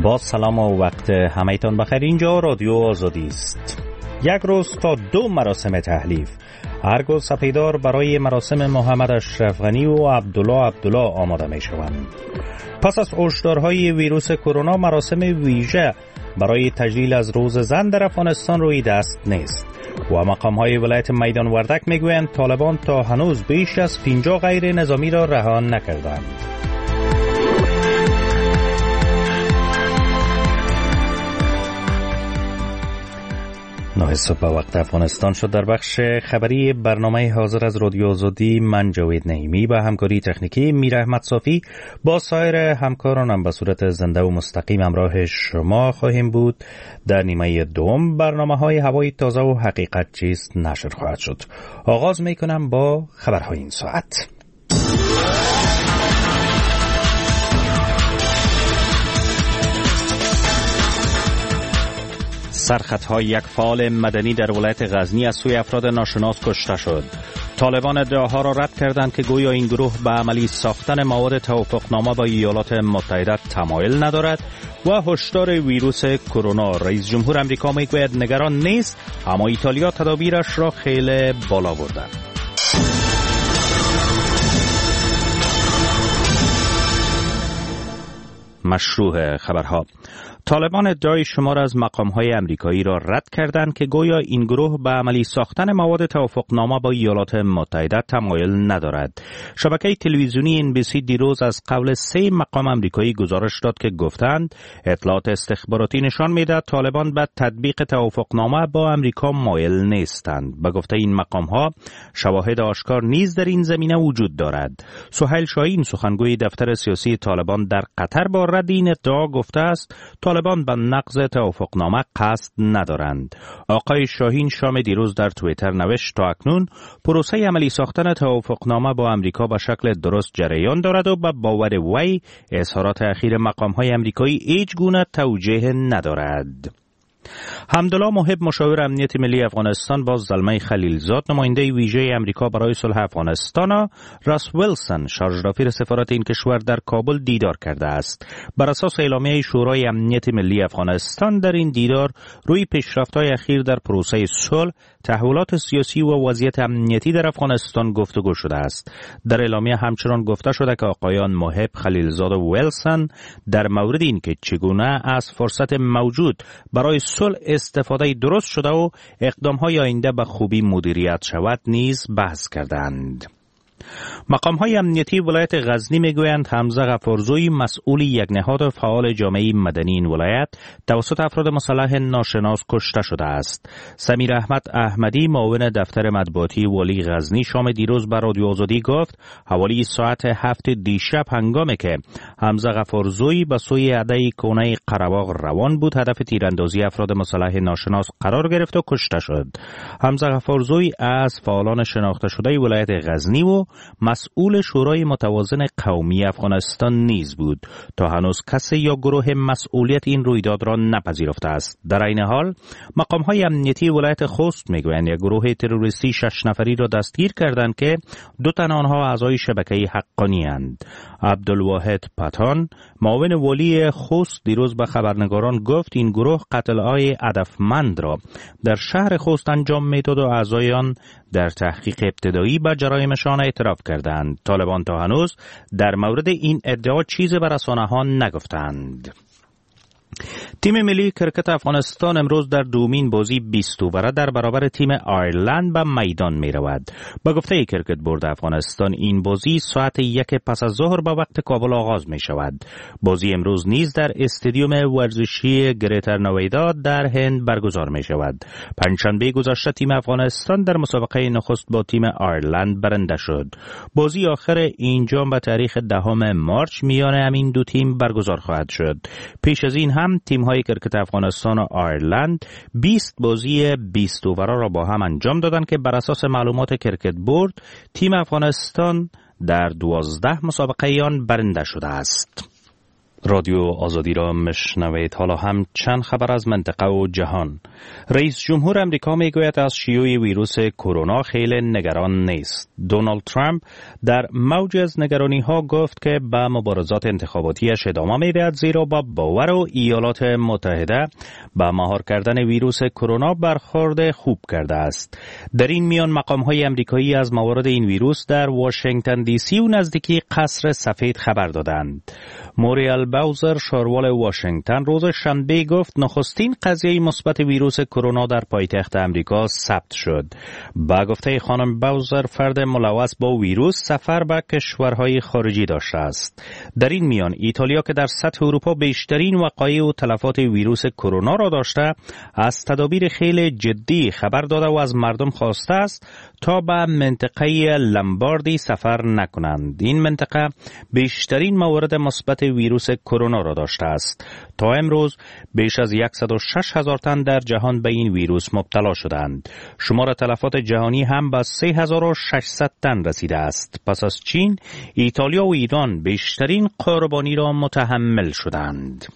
با سلام و وقت همه‌تان بخیر. اینجا رادیو آزادی است. یک روز تا دو مراسم تحلیف. ارگ سپیدار برای مراسم محمد اشرف غنی و عبدالله آماده می شوند. پس از هشدارهای ویروس کرونا، مراسم ویژه برای تجلیل از روز زن در افغانستان روی دست نیست و مقام‌های ولایت میدان وردک میگویند طالبان تا هنوز بیش از 50 غیر نظامی را رها نکردند. 9 صبح وقت افغانستان شد. در بخش خبری برنامه حاضر از رادیو آزادی من جاوید نعیمی با همکاری تکنیکی میر احمد صافی با سایر همکارانم به صورت زنده و مستقیم همراه شما خواهیم بود. در نیمه دوم برنامه‌های هوای تازه و حقیقت چیست نشر خواهد شد. آغاز می‌کنم با خبرهای این ساعت. سرخطهای یک فعال مدنی در ولایت غزنی از سوی افراد ناشناس کشته شد. طالبان ادعاها را رد کردند که گویا این گروه به عملی ساختن مواد توافقنامه با ایالات متحده تمایل ندارد و هشدار ویروس کرونا. رئیس جمهور امریکا میگوید نگران نیست، اما ایتالیا تدابیرش را خیلی بالا برده. مشروع خبرها. طالبان ادعای شمار از مقام‌های امریکایی را رد کردند که گویا این گروه به عملی ساختن مواد توافقنامه با ایالات متحده تمایل ندارد. شبکه تلویزیونی NBC دیروز از قول 3 مقام امریکایی گزارش داد که گفتند اطلاعات استخباراتی نشان می‌دهد طالبان به تطبیق توافقنامه با امریکا مایل نیستند. به گفته این مقام‌ها شواهد آشکار نیز در این زمینه وجود دارد. سهیل شاهین سخنگوی دفتر سیاسی طالبان در قطر با رد این ادعا گفته است طالبان به نقض توافقنامه قصد ندارند. آقای شاهین شام دیروز در توییتر نوشت تا اکنون پروسه عملی ساختن توافقنامه با امریکا به شکل درست جریان دارد و به باور وی اظهارات اخیر مقام‌های امریکایی هیچ گونه توجیه ندارد. حمدالله محب مشاور امنیت ملی افغانستان با زلمه خلیلزاد نماینده ویژه امریکا برای صلح افغانستان راس ویلسون شارژ سفارت این کشور در کابل دیدار کرده است. بر اساس اعلامیه شورای امنیت ملی افغانستان در این دیدار روی پیشرفت‌های اخیر در پروسه صلح، تحولات سیاسی و وضعیت امنیتی در افغانستان گفتگو شده است. در اعلامیه همچنان گفته شده که آقایان محب، خلیلزاد و ویلسون در مورد اینکه چگونه از فرصت موجود برای صلح استفاده درست شده و اقدام‌های آینده به خوبی مدیریت شود نیز بحث کردند. مقام‌های امنیتی ولایت غزنی میگویند حمزه غفارزوی مسئول یک نهاد فعال جامعه مدنی این ولایت توسط افراد مسلح ناشناس کشته شده است. سمیر احمد احمدی معاون دفتر مطبوعاتی والی غزنی شام دیروز به رادیو آزادی گفت حوالی ساعت 7 دیشب هنگامی که حمزه غفارزوی به سوی اده کونه قره‌باغ روان بود هدف تیراندازی افراد مسلح ناشناس قرار گرفت و کشته شد. حمزه غفارزوی از فعالان شناخته شده ولایت غزنی و مسئول شورای متوازن قومی افغانستان نیز بود. تا هنوز کسی یا گروه مسئولیت این رویداد را نپذیرفته است. در این حال مقام‌های امنیتی ولایت خوست میگویند یک گروه تروریستی 6 نفری را دستگیر کردند که 2 تن آنها اعضای شبکه حقانی اند. عبدالواحد پتان معاون والی خوست دیروز به خبرنگاران گفت این گروه قتل‌های هدفمند را در شهر خوست انجام میداد و اعضای آن در تحقیق ابتدایی به جرایمشان اعتراف کردند. طالبان تا هنوز در مورد این ادعا چیزی به رسانه‌ها نگفتند. تیم ملی کرکت افغانستان امروز در دومین بازی 20 اووره در برابر تیم آیرلند به میدان می رود. با گفته کرکت بورد افغانستان این بازی ساعت 1 پس از ظهر به وقت کابل آغاز می شود. بازی امروز نیز در استادیوم ورزشی گریتر نویدا در هند برگزار می شود. پنجشنبه گذشته تیم افغانستان در مسابقه نخست با تیم آیرلند برنده شد. بازی آخر این جام به تاریخ 10 مارچ میان همین دو تیم برگزار خواهد شد. پیش از این هم تیم‌های کرکت افغانستان و آیرلند 20 بازی 20 اووره را با هم انجام دادند که بر اساس معلومات کرکت بورد تیم افغانستان در 12 مسابقه آن برنده شده است. رادیو آزادی را مشنوید. حالا هم چند خبر از منطقه و جهان. رئیس جمهور امریکا میگوید از شیوع ویروس کرونا خیلی نگران نیست. دونالد ترامپ در موج از نگرانی ها گفت که به مبارزات انتخاباتیش ادامه میدهد، زیرا با باور و ایالات متحده به مهار کردن ویروس کرونا برخورد خوب کرده است. در این میان مقام های امریکایی از موارد این ویروس در واشنگتن دی سی و نزدیکی قصر سفید خبر دادند. موریل باوزر، شاروال واشنگتن، روز شنبه گفت نخستین قضیه مثبت ویروس کرونا در پایتخت امریکا ثبت شد. با گفته خانم باوزر، فرد ملوث با ویروس سفر به کشورهای خارجی داشته است. در این میان ایتالیا که در سطح اروپا بیشترین وقایع و تلفات ویروس کرونا را داشته، از تدابیر خیلی جدی خبر داده و از مردم خواسته است تا به منطقه لمباردی سفر نکنند. این منطقه بیشترین موارد مثبت ویروس کرونا را داشته است. تا امروز بیش از 106,000 تن در جهان به این ویروس مبتلا شدند. شمار تلفات جهانی هم به 3,600 تن رسیده است. پس از چین، ایتالیا و ایران بیشترین قربانی را متحمل شدند.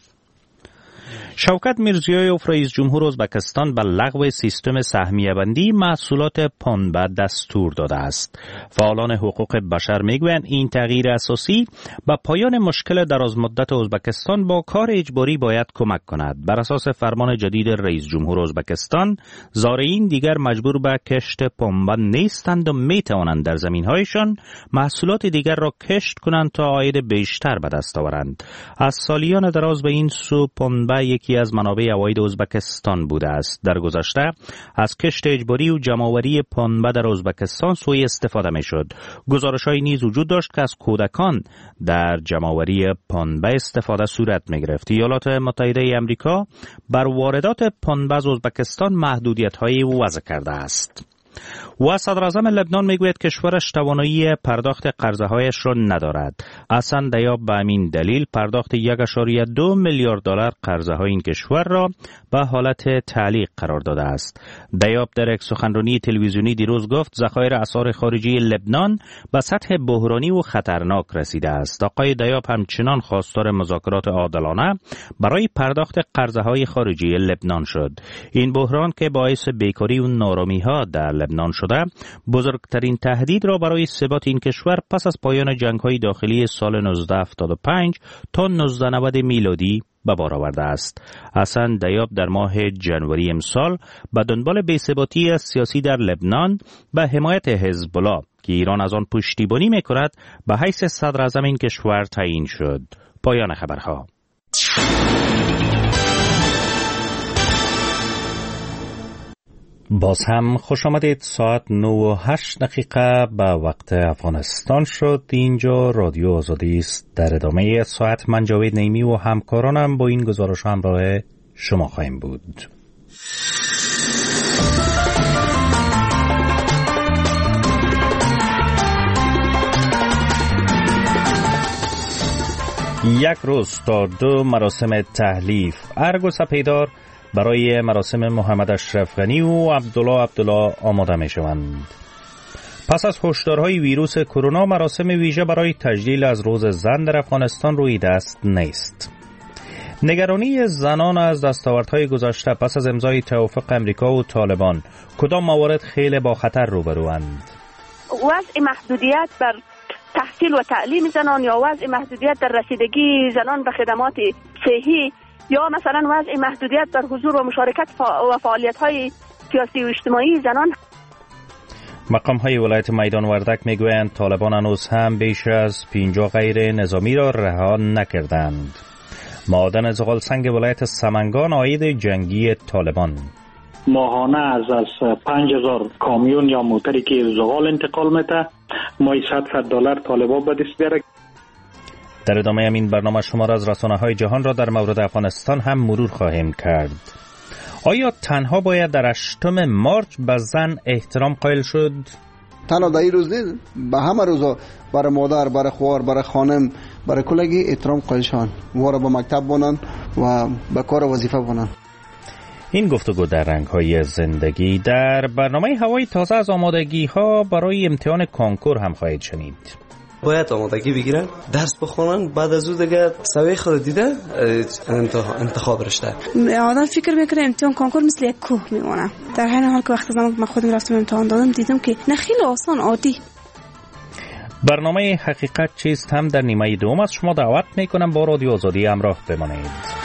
شوکت میرزیویف، رئیس جمهور ازبکستان، به لغو سیستم سهمیه بندی محصولات پنبه دستور داده است. فعالان حقوق بشر میگویند این تغییر اساسی به پایان مشکل درازمدت ازبکستان با کار اجباری باید کمک کند. بر اساس فرمان جدید رئیس جمهور ازبکستان، زارعین دیگر مجبور به کشت پنبه نیستند و میتوانند در زمینهایشان محصولات دیگر را کشت کنند تا عاید بیشتر به دست آورند. از سالیان دراز به این سو پنبه یکی از منابع عواید ازبکستان بوده است. در گذشته از کشت اجباری و جمع‌آوری پنبه در ازبکستان سوء استفاده می‌شد. گزارش‌هایی نیز وجود داشت که از کودکان در جمع‌آوری پنبه استفاده صورت می‌گرفت. ایالات متحده آمریکا بر واردات پنبه از ازبکستان محدودیت‌هایی وضع کرده است. و صدراعظم لبنان میگوید کشورش توانایی پرداخت قرضه‌هایش را ندارد. حسن دیاب به همین دلیل پرداخت 1.2 میلیارد دلار قرضه‌های این کشور را به حالت تعلیق قرار داده است. دیاب در یک سخنرانی تلویزیونی دیروز گفت ذخایر اسعار خارجی لبنان به سطح بحرانی و خطرناک رسیده است. آقای دیاب همچنان خواستار مذاکرات عادلانه برای پرداخت قرضه‌های خارجی لبنان شد. این بحران که باعث بیکاری و نارامی‌ها در لبنان شده، بزرگترین تهدید را برای ثبات این کشور پس از پایان جنگ‌های داخلی سال 1975 تا 1990 میلادی به بار آورده است. حسن دیاب در ماه جنوری امسال به دنبال بی‌ثباتی سیاسی در لبنان به حمایت حزب الله که ایران از آن پشتیبانی می‌کند به حیث صدراعظم این کشور تعیین شد. پایان خبرها. باز هم خوش آمدید. ساعت 9:08 به وقت افغانستان شد. اینجا رادیو آزادی است. در ادامه ساعت من جاوید نیمی و همکارانم با این گزارش همراه شما خواهیم بود. یک روز تا 2 مراسم تحلیف. ارگ و سپیدار برای مراسم محمد اشرف غنی و عبدالله آماده می شوند. پس از هشدارهای ویروس کرونا، مراسم ویژه برای تجلیل از روز زن در افغانستان روی دست نیست. نگرانی زنان از دستاوردهای گذشته پس از امضای توافق امریکا و طالبان، کدام موارد خیلی با خطر روبروند؟ وضع محدودیت بر تحصیل و تعلیم زنان یا وضع محدودیت در رسیدگی زنان به خدمات صحی یا مثلا وضع محدودیت در حضور و مشارکت و فعالیت‌های سیاسی و اجتماعی زنان. مقام‌های ولایت میدان وردک میگویند طالبان هنوز هم بیش از 50 غیر نظامی را رها نکردند. معادن زغال سنگ ولایت سمنگان عاید جنگی طالبان. ماهانه از 5,000 کامیون یا موتری که زغال انتقال میده، ماهی $100 طالبان به دست بیاره. در ادامه همین برنامه شما را از رسانه‌های جهان را در مورد افغانستان هم مرور خواهیم کرد. آیا تنها باید در 8 مارچ به زن احترام قائل شد؟ تنها در این روز نیست، به همه روزا برای مادر، برای خوار، برای خانم، برای کلگی احترام قائل شوند. وارا به مکتب بانن و به کار وظیفه بانن. این گفتگو در رنگ‌های زندگی. در برنامه هوای تازه از آمادگی‌ها برای امتحان کنکور هم خواهید شنید. باید آمادگی بگیرن، درس بخونن، بعد از اون دیگه سوی خود دیده انتخاب رشته. آدم فکر میکنه امتحان کنکور مثل یک کوه میمونه، در حین حال که وقتی من خودم رفتم امتحان دادم دیدم که نه خیلی آسان عادی. برنامه حقیقت چیست هم در نیمه دوم از شما دعوت میکنم با رادیو آزادی همراه بمانید.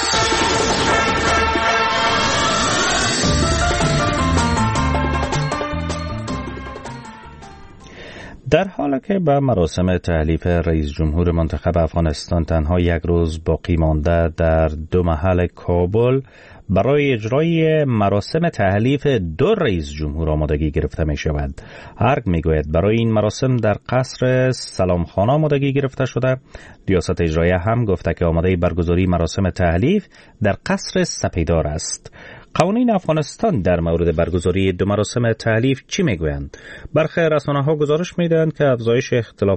در حالی که به مراسم تحلیف رئیس جمهور منتخب افغانستان تنها یک روز باقی مانده، در دو محل کابل برای اجرای مراسم تحلیف دو رئیس جمهور آمادگی گرفته می شود. هرگ می گوید برای این مراسم در قصر سلامخانه آمادگی گرفته شده. ریاست اجرایه هم گفته که آماده برگزاری مراسم تحلیف در قصر سپیدار است. قوانین افغانستان در مورد برگزاری دو مراسم تحلیف چی میگویند؟ برخی رسانه‌ها گزارش میدهند که افزایش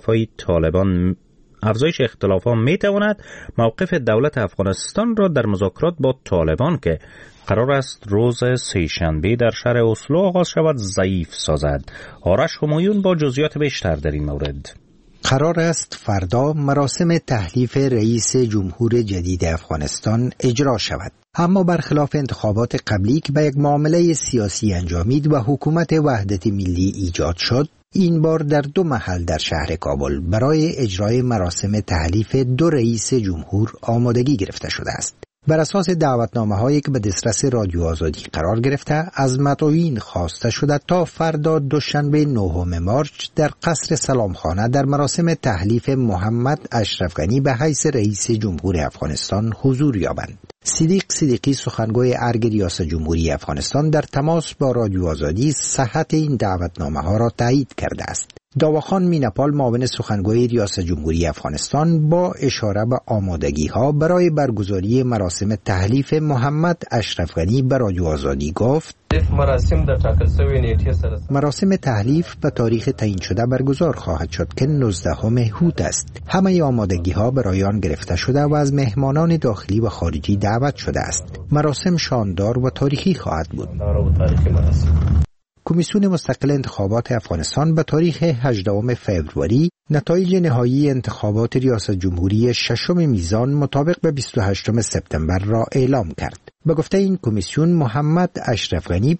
اختلافات میتواند موقف دولت افغانستان را در مذاکرات با طالبان که قرار است روز سه‌شنبه در شهر اسلو آغاز شود ضعیف سازد. آرش همایون با جزئیات بیشتر در این مورد. قرار است فردا مراسم تحلیف رئیس جمهور جدید افغانستان اجرا شود. اما برخلاف انتخابات قبلی که به یک معامله سیاسی انجامید و حکومت وحدت ملی ایجاد شد، این بار در دو محل در شهر کابل برای اجرای مراسم تحلیف دو رئیس جمهور آمادگی گرفته شده است. بر اساس دعوتنامه‌هایی که به دسترس رادیو آزادی قرار گرفته، از مدعوین خواسته شده تا فردا دوشنبه 9 مارس در قصر سلامخانه در مراسم تحلیف محمد اشرف غنی به حیث رئیس جمهور افغانستان حضور یابند. صدیق صدیقی سخنگوی ارگ ریاست جمهوری افغانستان در تماس با رادیو آزادی صحت این دعوتنامه‌ها را تایید کرده است. داواخان مینپال معاون سخنگوی ریاست جمهوری افغانستان با اشاره به آمادگی‌ها برای برگزاری مراسم تحلیف محمد اشرف غنی به رادیو آزادی گفت: مراسم تحلیف به تاریخ تعیین شده برگزار خواهد شد که 19 مهود است. همه آمادگی‌ها برای آن گرفته شده و از مهمانان داخلی و خارجی دعوت شده است. مراسم شاندار و تاریخی خواهد بود. کمیسیون مستقل انتخابات افغانستان به تاریخ 18 فوریه نتایج نهایی انتخابات ریاست جمهوری ششم میزان مطابق به 28 سپتامبر را اعلام کرد. به گفته این کمیسیون، محمد اشرف غنی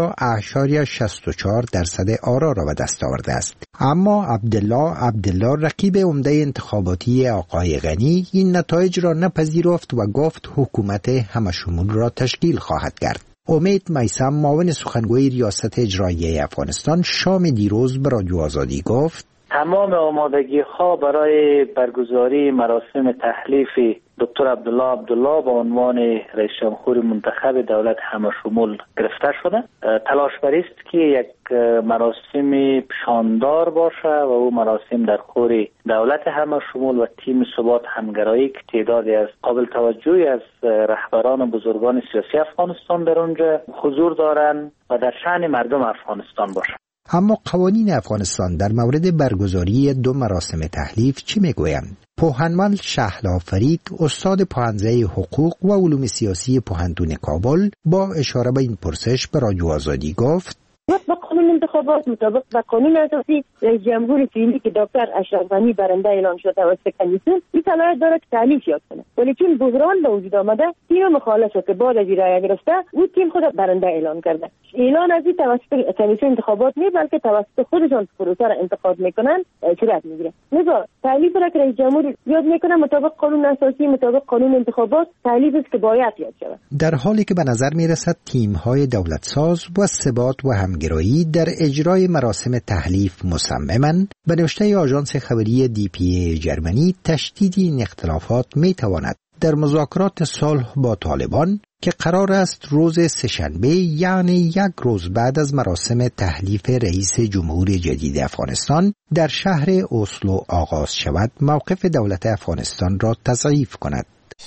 50.64% آرا را به دست آورده است. اما عبدالله رقیب عمده انتخاباتی آقای غنی این نتایج را نپذیرفت و گفت حکومت همشمول را تشکیل خواهد کرد. امید میثم معاون سخنگوی ریاست اجراییه افغانستان شام دیروز به رادیو آزادی گفت: تمام آمادگی‌ها برای برگزاری مراسم تحلیف دکتر عبدالله به عنوان رئیس جمهور منتخب دولت همشمول گرفته شده. تلاش بر است که یک مراسم شاندار باشه و او مراسم در خور دولت همشمول و تیم ثبات همگرایی که تعدادی از قابل توجهی از رهبران بزرگان سیاسی افغانستان در اونجا حضور دارند و در شأن مردم افغانستان باشه. اما قوانین افغانستان در مورد برگزاری دو مراسم تحلیف چی میگویند؟ پوهنمند شهلا فرید، استاد پوهنځی حقوق و علوم سیاسی پوهنتون کابل، با اشاره به این پرسش به رادیو آزادی گفت: با قانون انتخابات مطابق با قانون اساسی رئیس جمهور فعلی که دکتر اشرف غنی برنده اعلان شده توسط کمیسیون این صلاحیت دارد که تحلیف یاد کنه، ولی چون بحران به وجود آمده تیم مخالف که بعد از رأی گرفته او تیم خود برنده اعلان کرده. اعلان از این توسط کمیسیون انتخابات نیست بلکه توسط خودشان پروسه را انتخاب میکنن صورت میگیره. لذا تحلیف را که رئیس جمهور یاد میکنه مطابق قانون اساسی مطابق قانون انتخابات تحلیف است که باید یاد شود. در حالی که به نظر میرسد تیم‌های دولتساز و ثبات و همگرایی در اجرای مراسم تحلیف مصممند، به نوشته آژانس خبری DPA جرمنی تشدید این اختلافات میتواند در مذاکرات صلح با طالبان که قرار است روز سه‌شنبه یعنی یک روز بعد از مراسم تحلیف رئیس جمهور جدید افغانستان در شهر اسلو آغاز شود، موقف دولت افغانستان را تضعیف کند.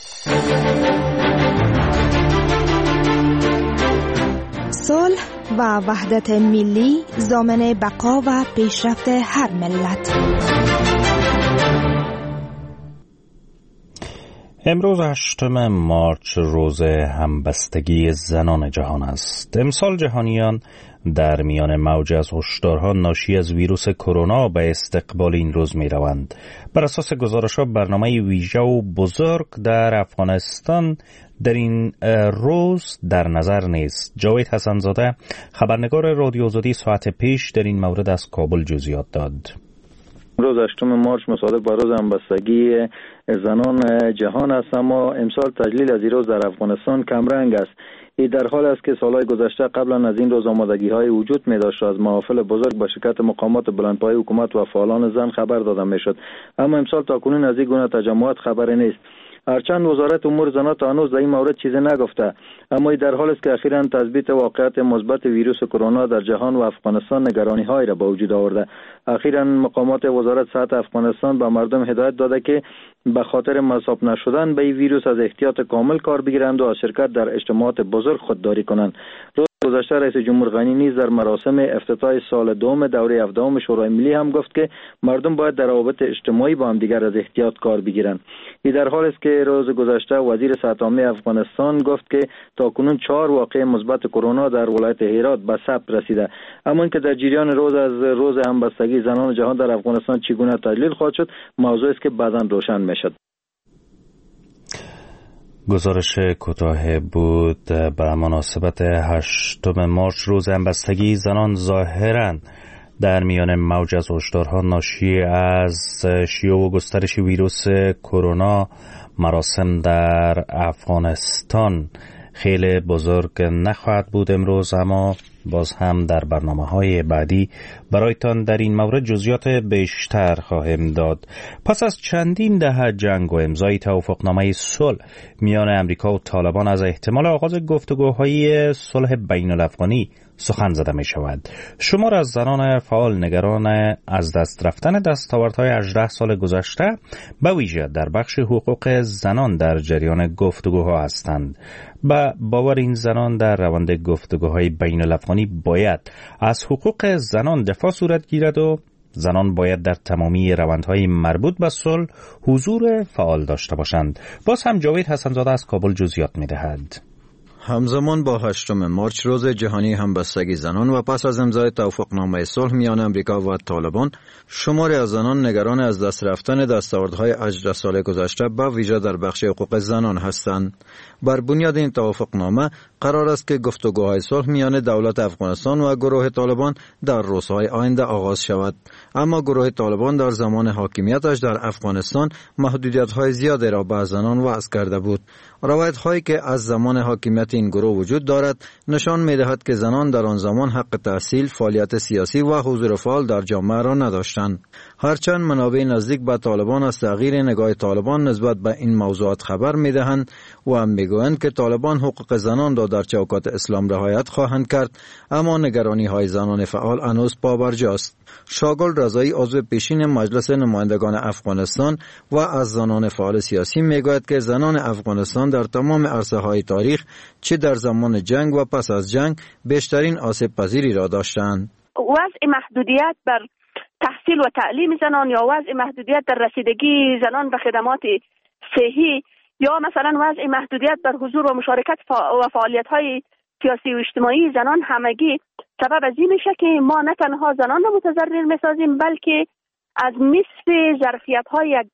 صلح و وحدت ملی ضامن بقا و پیشرفت هر ملت. امروز 8 مارس روز همبستگی زنان جهان است. امسال جهانیان در میان موج از هشدارها ناشی از ویروس کرونا به استقبال این روز می روند. بر اساس گزارش‌ها برنامه ویژه و بزرگ در افغانستان در این روز در نظر نیست. جاوید حسن‌زاده خبرنگار رادیو آزادی ساعت پیش در این مورد از کابل جزئیات داد. روز 8 مارچ مصادف با روز همبستگی زنان جهان است، اما امسال تجلیل از این روز در افغانستان کمرنگ است. این در حال است که سالهای گذشته قبلا از این روز آمادگی‌های وجود می‌داشت، از محافل بزرگ به شرکت مقامات بلندپایه حکومت و فعالان زن خبر داده می‌شد، اما امسال تاکنون از این گونه تجمعات خبری نیست. هرچند وزارت امور زنان تا هنوز در این مورد چیزی نگفته، اما در حال است که اخیراً تثبیت واقعیت مثبت ویروس کرونا در جهان و افغانستان نگرانی‌هایی را به وجود آورده. اخیراً مقامات وزارت صحت افغانستان به مردم هدایت داده که به خاطر مصاب نشدن به این ویروس از احتیاط کامل کار بگیرند و از شرکت در اجتماعات بزرگ خودداری کنند. روز گذشته رئیس جمهور غنی نیز در مراسم افتتاح سال دوم دوره 17 شورای ملی هم گفت که مردم باید در روابط اجتماعی با هم دیگر از احتیاط کار بگیرند. این در حال است که روز گذشته وزیر صحت عامه افغانستان گفت که تاکنون 4 واقعه مثبت کرونا در ولایت هرات به ثبت رسیده. اما اینکه در جریان روز همبستگی زنان جهان در افغانستان چگونه تجلیل خواهد شد موضوعی است که بعداً روشن می‌شود. گزارش کوتاه بود. به مناسبت 8 مارچ روز همبستگی زنان ظاهراً در میان موج از هشدارها ناشی از شیوع و گسترش ویروس کرونا مراسم در افغانستان خیلی بزرگ نخواهد بود امروز، اما باز هم در برنامه‌های بعدی برایتان در این مورد جزئیات بیشتر خواهیم داد. پس از چندین دهه جنگ و امضای توافقنامه صلح میان امریکا و طالبان از احتمال آغاز گفتگوهای صلح بین‌الافغانی سخن زده می شود. شمار از زنان فعال نگران از دست رفتن دستاوردهای 18 سال گذشته به ویژه در بخش حقوق زنان در جریان گفتگوها هستند. با باور این زنان در روند گفتگوهای بین‌الافغانی باید از حقوق زنان دفاع صورت گیرد و زنان باید در تمامی روندهای مربوط به صلح حضور فعال داشته باشند. باز هم جاوید حسن‌زاده از کابل جزئیات می‌دهد. همزمان با 8 مارچ روز جهانی همبستگی زنان و پس از امضای توافقنامه صلح میان امریکا و طالبان، شماری از زنان نگران از دست رفتن دستاوردهای 18 سال گذشته به ویژه در بخش حقوق زنان هستند. بر بنیاد این توافقنامه قرار است که گفتگوهای صلح میان دولت افغانستان و گروه طالبان در روزهای آینده آغاز شود، اما گروه طالبان در زمان حاکمیتش در افغانستان محدودیت‌های زیادی را به زنان وضع کرده بود. روایت‌هایی که از زمان حاکمیت این گروه وجود دارد نشان می‌دهد که زنان در آن زمان حق تحصیل، فعالیت سیاسی و حضور فعال در جامعه را نداشتند. هرچند منابع نزدیک به طالبان از تغییر نگاه طالبان نسبت به این موضوعات خبر می‌دهند و می‌گویند که طالبان حقوق زنان را در چوکات اسلام رعایت خواهند کرد، اما نگرانی‌های زنان فعال هنوز پابرجاست. شاگل رضایی عضو پیشین مجلس نمایندگان افغانستان و از زنان فعال سیاسی میگوید که زنان افغانستان در تمام عرصه‌های تاریخ چه در زمان جنگ و پس از جنگ بیشترین آسیب پذیری را داشتند. وضع محدودیت بر تحصیل و تعلیم زنان یا وضع محدودیت در رسیدگی زنان به خدمات صحی یا مثلا وضع محدودیت در حضور و مشارکت و فعالیت‌های سیاسی و اجتماعی زنان همگی سبب از این میشه که ما نه تنها زنان را متضرر میسازیم بلکه از نصف ظرفیت‌های یک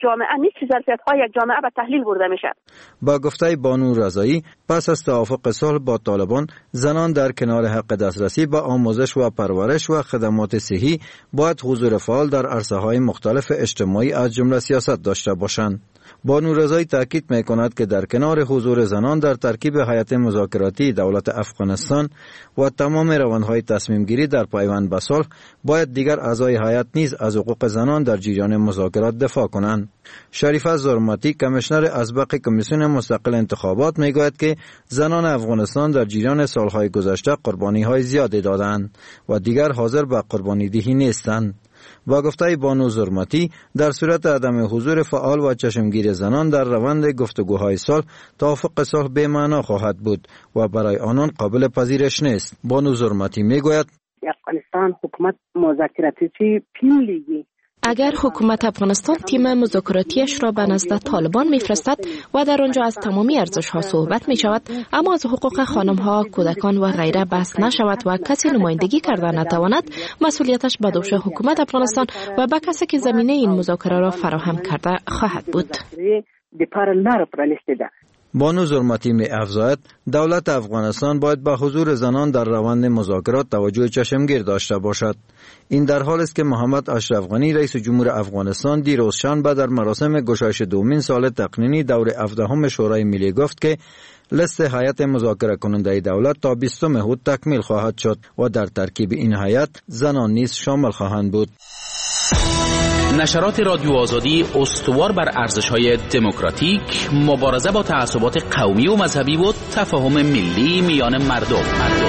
جامعه به تحلیل برده میشه. با گفته بانو رضایی، پس از توافق صلح با طالبان، زنان در کنار حق دسترسی به آموزش و پرورش و خدمات صحی باید حضور فعال در عرصه‌های مختلف اجتماعی از جمله سیاست داشته باشند. بانو رضایی تاکید می‌کند که در کنار حضور زنان در ترکیب هیئت مذاکراتی دولت افغانستان و تمام روندهای تصمیم گیری در پیوند به صلح، باید دیگر اعضای هیئت نیز از حقوق زنان در جریان مذاکرات دفاع کنند. شریفه زرمتی، کمیشنر اسبق کمیسیون مستقل انتخابات، میگوید که زنان افغانستان در جریان سالهای گذشته قربانی‌های زیادی دادند و دیگر حاضر به قربانی دهی نیستند. با گفته بانو زرمتی، در صورت عدم حضور فعال و چشمگیر زنان در روند گفتگوهای صلح، توافق صلح بی معنا خواهد بود و برای آنان قابل پذیرش نیست. بانو زرمتی میگوید افغانستان حکومت مذاکراتی پیلیگی اگر حکومت افغانستان تیم مذاکراتیش را به نزد طالبان میفرستد و در آنجا از تمامی ارزش‌ها صحبت می‌شود، اما از حقوق خانم‌ها، کودکان و غیره بحث نشود و کسی نمایندگی کرده نتواند، مسئولیتش به دوش حکومت افغانستان و به کسی که زمینه این مذاکره را فراهم کرده خواهد بود. بانو ظلمتی می افزاید دولت افغانستان باید به حضور زنان در روند مذاکرات توجه چشمگیر داشته باشد. این در حال است که محمد اشرف غنی رئیس جمهور افغانستان دیروز شنبه در مراسم گشایش دومین سال تقنینی دور 17 شورای ملی گفت که لیست هیئت مذاکره کننده دولت تا 20 هود تکمیل خواهد شد و در ترکیب این هیئت زنان نیز شامل خواهند بود. نشرات رادیو آزادی استوار بر ارزش‌های دموکراتیک، مبارزه با تعصبات قومی و مذهبی و تفاهم ملی میان مردم.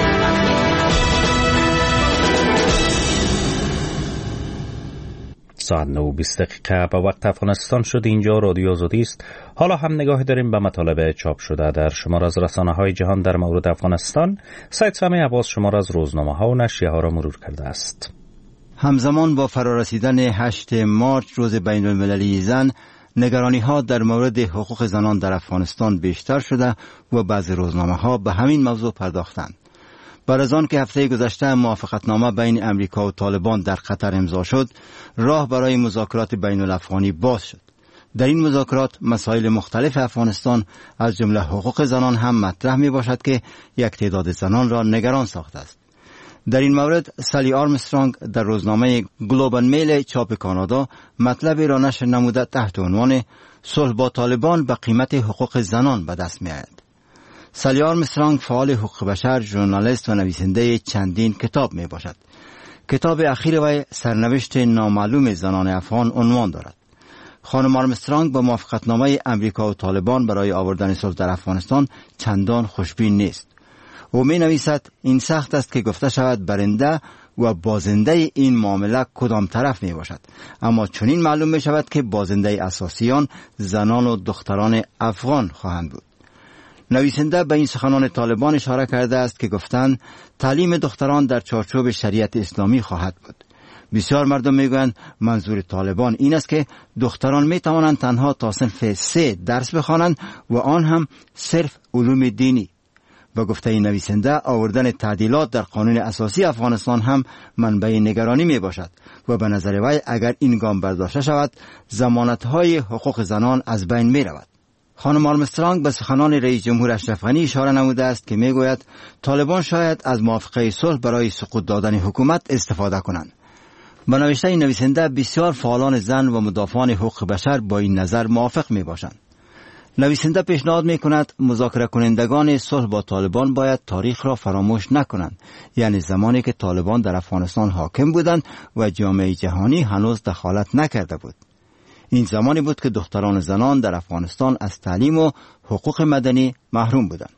ساعت 9:20 به وقت افغانستان شد. اینجا رادیو آزادی است. حالا هم نگاه داریم به مطالب چاپ شده در شمار از رسانه‌های جهان در مورد افغانستان. سید سامی عباس شمار از روزنامه‌ها و نشریه‌ها را مرور کرده است. همزمان با فرارسیدن 8 مارچ روز بین المللی زن، نگرانی‌ها در مورد حقوق زنان در افغانستان بیشتر شده و بعضی روزنامه‌ها به همین موضوع پرداختند. بعد از آن که هفته گذشته موافقتنامه بین امریکا و طالبان در قطر امضا شد، راه برای مذاکرات بین الافغانی باز شد. در این مذاکرات مسائل مختلف افغانستان از جمله حقوق زنان هم مطرح می باشد که یک تعداد زنان را نگران ساخته است. در این مورد سالی آرمسترانگ در روزنامه گلوبال میل چاپ کانادا مطلبی را نشر نموده تحت عنوان صلح با طالبان به قیمت حقوق زنان به دست می آید. سالی آرمسترانگ فعال حقوق بشر، ژورنالیست و نویسنده چندین کتاب می باشد. کتاب اخیر وی سرنوشت نامعلوم زنان افغان عنوان دارد. خانم آرمسترانگ با موافقتنامه امریکا و طالبان برای آوردن صلح در افغانستان چندان خوشبین نیست. او می نویسد این سخت است که گفته شود برنده و بازنده این معامله کدام طرف می باشد، اما چنین معلوم می شود که بازنده اساسیان زنان و دختران افغان خواهند بود. نویسنده به این سخنان طالبان اشاره کرده است که گفتند تعلیم دختران در چارچوب شریعت اسلامی خواهد بود. بسیار مردم میگویند منظور طالبان این است که دختران می توانند تنها تا صنف 3 درس بخوانند و آن هم صرف علوم دینی. و گفته این نویسنده آوردن تعدیلات در قانون اساسی افغانستان هم منبع نگرانی می باشد و به نظر وی اگر این گام برداشته شود ضمانت‌های حقوق زنان از بین می رود. خانم آرمسترانگ به سخنان رئیس جمهور اشرف غنی اشاره نموده است که می گوید طالبان شاید از موافقه صلح برای سقوط دادن حکومت استفاده کنند. با نوشته این نویسنده بسیار فعالان زن و مدافعان حقوق بشر با این نظر موافق می باشند. نویسنده پیشنهاد می کند مذاکره کنندگان صلح با طالبان باید تاریخ را فراموش نکنند، یعنی زمانی که طالبان در افغانستان حاکم بودند و جامعه جهانی هنوز دخالت نکرده بود. این زمانی بود که دختران و زنان در افغانستان از تعلیم و حقوق مدنی محروم بودند.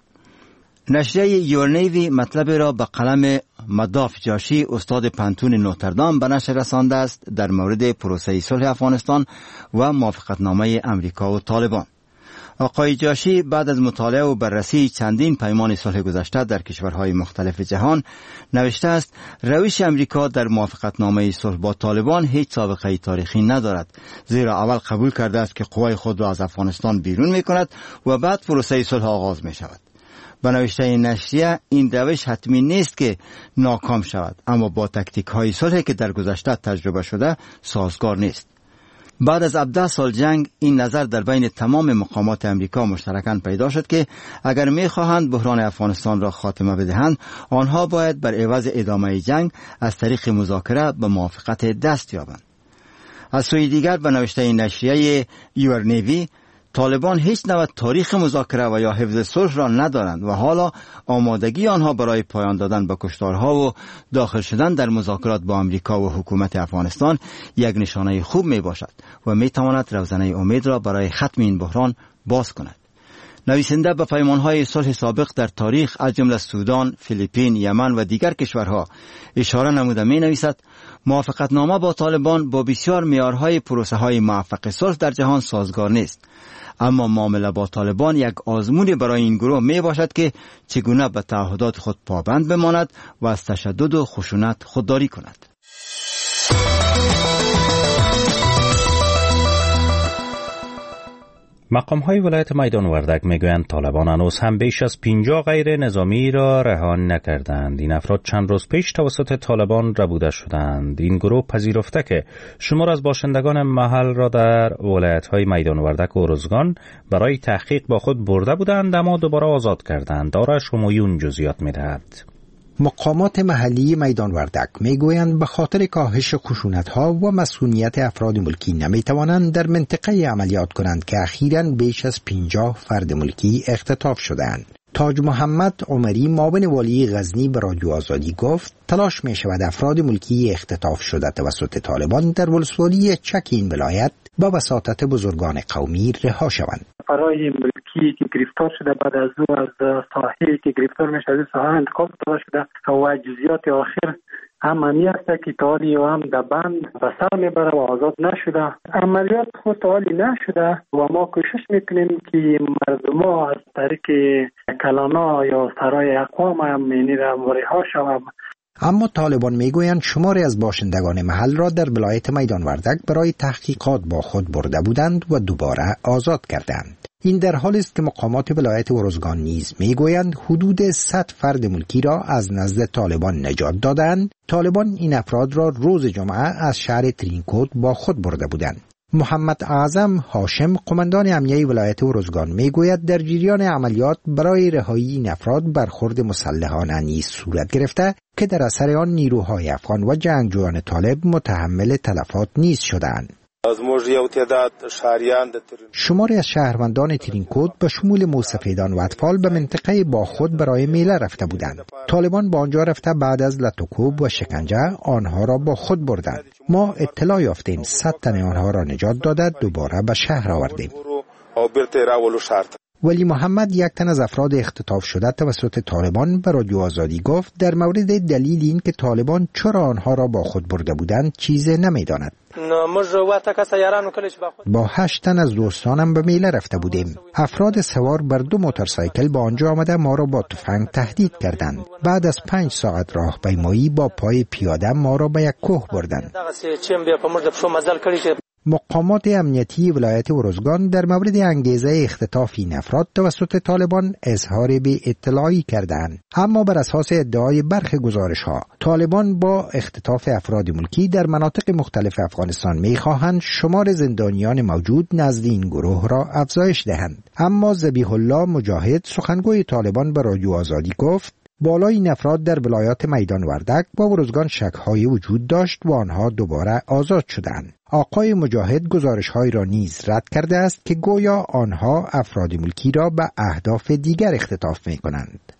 نشریه یور نیوی مطلب را به قلم مداف جاشی استاد پنتون نوتردام به نشر رسانده است در مورد پروسه صلح افغانستان و موافقتنامه امریکا و طالبان. آقای جاشی بعد از مطالعه و بررسی چندین پیمان صلح گذشته در کشورهای مختلف جهان نوشته است روش امریکا در موافقتنامه صلح با طالبان هیچ سابقه تاریخی ندارد، زیرا اول قبول کرده است که قوای خود را از افغانستان بیرون می کند و بعد پروسه صلح آغاز می شود. به نوشته این نشریه این روش حتمی نیست که ناکام شود، اما با تکتیک های صلحی که در گذشته تجربه شده سازگار نیست. بعد از 17 سال جنگ این نظر در بین تمام مقامات امریکا مشترکاً پیدا شد که اگر می‌خواهند بحران افغانستان را خاتمه بدهند، آنها باید بر عوض ادامه جنگ از طریق مذاکره به موافقت دست یابند. از سوی دیگر به نوشته این نشریه یور نیوی طالبان هیچ نوع تاریخ مذاکره و یا حفظ صلح را ندارند و حالا آمادگی آنها برای پایان دادن به کشتارها و داخل شدن در مذاکرات با امریکا و حکومت افغانستان یک نشانه خوب می باشد و می تواند روزنه امید را برای ختم این بحران باز کند. نویسنده به پیمانهای صلح سابق در تاریخ از جمله سودان، فیلیپین، یمن و دیگر کشورها اشاره نموده می نویسد موافقتنامه با طالبان با بسیار معیارهای پروسه‌های موفق صلح در جهان سازگار نیست، اما معامله با طالبان یک آزمونی برای این گروه می باشد که چگونه به تعهدات خود پابند بماند و از تشدد و خشونت خودداری کند. مقام‌های ولایت میدان وردک میگویند طالبان هنوز هم بیش از 50 غیر نظامی را رها نکردند. این افراد چند روز پیش توسط طالبان ربوده شدند. این گروه پذیرفته که شمار از باشندگان محل را در ولایت‌های میدان وردک و ارزگان برای تحقیق با خود برده بودند اما دوباره آزاد کردند. آرش همایون جزئیات می‌دهد. مقامات محلی میدان وردک میگویند به خاطر کاهش خشونت‌ها و مسئولیت افراد ملکی نمیتوانند در منطقه عملیات کنند که اخیراً بیش از 50 فرد ملکی اختطاف شدند. تاج محمد عمری معاون والی غزنی به رادیو آزادی گفت تلاش می شود افراد ملکی اختطاف شده توسط طالبان در ولسوالی چک این ولایت با وساطت بزرگان قومی رها شوند. برای ملکی که گرفتار شده بعد از او از ساحلی که گرفتار می شده ساحل انتقال داده شده و جزئیات آخر هم همی است که تالی و هم دبند به سر میبره و آزاد نشده. عملیات خود تالی نشده و ما کوشش میکنیم که مردم ها از طریق کلانا یا سرای اقوام هم رها شوند. اما طالبان میگویند شماری از باشندگان محل را در ولایت میدان وردک برای تحقیقات با خود برده بودند و دوباره آزاد کردند. این در حالی است که مقامات ولایت ارزگان نیز میگویند حدود 100 فرد ملکی را از نزد طالبان نجات دادند. طالبان این افراد را روز جمعه از شهر ترینکوت با خود برده بودند. محمد اعظم هاشم قماندان امنیه ولایت ارزگان میگوید در جریان عملیات برای رهایی این افراد برخورد مسلحانه نیز صورت گرفته که در اثر آن نیروهای افغان و جنگجویان طالب متحمل تلفات نیز شدند. شماری از شهروندان ترینکوت به شمول موسفیدان و اطفال به منطقه با خود برای میله رفته بودند. طالبان با آنجا رفته بعد از لطوکوب و شکنجه آنها را با خود بردند. ما اطلاع یافتیم 100 تن آنها را نجات داده دوباره به شهر آوردیم. ولی محمد یک تن از افراد اختطاف شده توسط طالبان به رادیو آزادی گفت در مورد دلیل این که طالبان چرا آنها را با خود برده بودند چیزی نمیداند. با 8 تن از دوستانم به میله رفته بودیم. افراد سوار بر 2 موتورسایکل با آنجا آمده ما را با تفنگ تهدید کردند. بعد از 5 ساعت راهپیمایی با پای پیاده ما را به یک کوه بردند. مقامات امنیتی ولایت ارزگان در مورد انگیزه اختطاف این افراد توسط طالبان اظهار بی اطلاعی کردند. اما بر اساس ادعای برخی گزارش‌ها طالبان با اختطاف افراد ملکی در مناطق مختلف افغانستان می‌خواهند شمار زندانیان موجود نزد این گروه را افزایش دهند. اما ذبیح الله مجاهد سخنگوی طالبان به رادیو آزادی گفت بالای این افراد در ولایات میدان وردک و ارزگان شک‌های وجود داشت و آنها دوباره آزاد شدند. آقای مجاهد گزارش‌هایی را نیز رد کرده است که گویا آنها افراد ملکی را به اهداف دیگر اختطاف می‌کنند.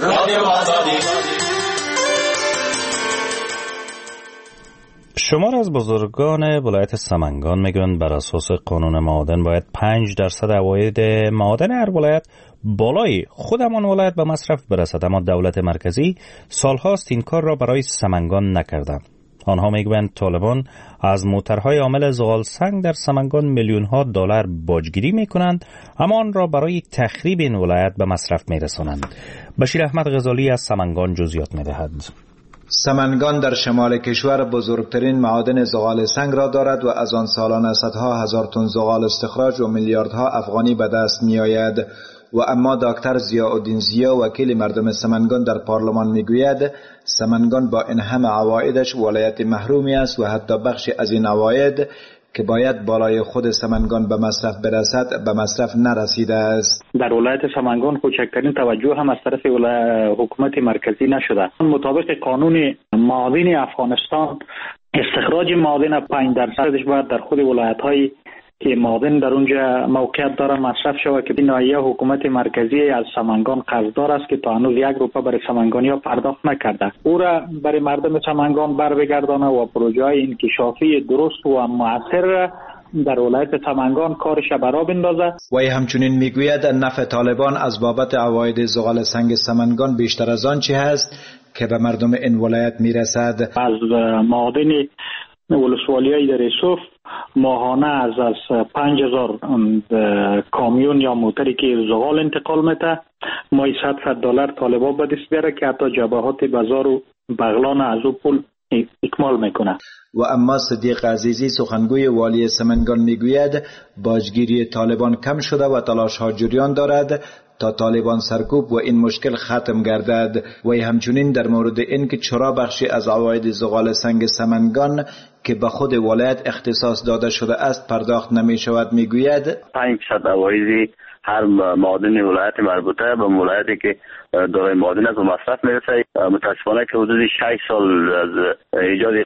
شمار از بزرگان ولایت سمنگان میگویند بر اساس قانون معادن باید 5% عواید معادن هر ولایت بالای خود همان ولایت به مصرف برسد، اما دولت مرکزی سالهاست این کار را برای سمنگان نکرده. آنها میگویند طالبان از موترهای عامل زغال سنگ در سمنگان میلیون‌ها دلار باجگیری میکنند اما آن را برای تخریب این ولایت به مصرف میرسانند. بشیر احمد غزالی از سمنگان جزئیات میدهد. سمنگان در شمال کشور بزرگترین معادن زغال سنگ را دارد و از آن سالانه صدها هزار تن زغال استخراج و میلیاردها افغانی به دست می آید. و اما دکتر ضیاءالدین ضیا وکیل مردم سمنگان در پارلمان میگوید سمنگان با این همه عوایدش ولایت محرومی است و حتی بخشی از این عواید که باید بالای خود سمنگان به مصرف برسد به مصرف نرسیده است. در ولایت سمنگان کوچکترین توجه هم از طرف حکومت مرکزی نشده. مطابق قانون معادن افغانستان استخراج معادن 5% باید در خود ولایت‌های که معادن در اونجا موقعیت داره مصرف شود که ناحیه حکومت مرکزی از سمنگان قرضدار است که تا هنوز 1 روپیه برای سمنگانی‌ها پرداخت نکرده. او را برای مردم سمنگان بربگردانه و پروژه‌های انکشافی درست و مؤثر در ولایت سمنگان کارش برا بندازه. وی همچنین میگوید نفع طالبان از بابت عواید زغال سنگ سمنگان بیشتر از آن چی هست که به مردم این ولایت میرسد. از معادن ولسوالی‌های در یوسف ماهانه از 5000 کامیون یا موتری که زغال انتقال میده ماهی $100 طالبا به دست بیاره که حتی جبهات بازار و بغلان از او پول اکمال میکنه. و اما صدیق عزیزی سخنگوی والی سمنگان میگوید باجگیری طالبان کم شده و تلاش ها جریان دارد تا طالبان سرکوب و این مشکل ختم گردد. و همچنین در مورد این که چرا بخشی از عواید زغال سنگ سمنگان که به خود ولایت اختصاص داده شده است پرداخت نمی شود میگوید 5% عوایدی هر معادن ولایت مربوطه به ولایتی که دارای معادن از مصرف میرسه. متاسفانه که حدود 6 سال از ایجاد